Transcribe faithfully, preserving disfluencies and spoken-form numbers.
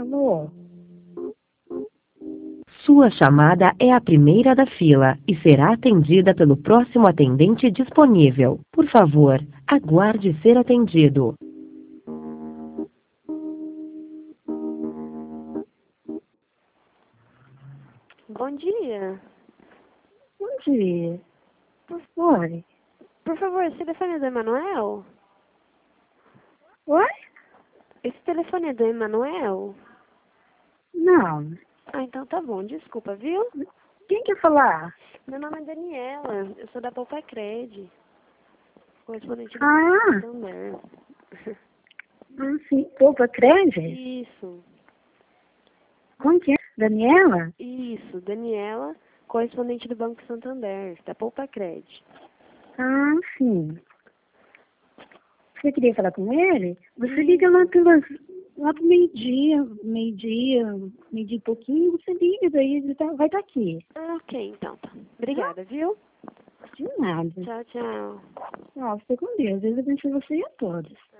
Alô? Sua chamada é a primeira da fila e será atendida pelo próximo atendente disponível. Por favor, aguarde ser atendido. Bom dia. Bom dia. Por favor. Por favor, esse telefone é do Emanuel? Oi? Esse telefone é do Emanuel? Não. Ah, então tá bom. Desculpa, viu? Quem quer falar? Meu nome é Daniela. Eu sou da Poupa Cred. Correspondente do Ah. Santander. Ah, sim. Poupa Cred? Isso. Como que é? Daniela? Isso, Daniela, correspondente do Banco Santander, da Poupa Cred. Ah, sim. Você queria falar com ele? Você Isso. liga lá pelas, lá pro meio-dia, meio-dia, meio-dia e pouquinho, você liga, daí ele tá, vai estar aqui. Ah, ok, então tá. Obrigada, viu? De nada. Tchau, tchau. Nossa, fica com Deus. Deus abençoe você e a todos.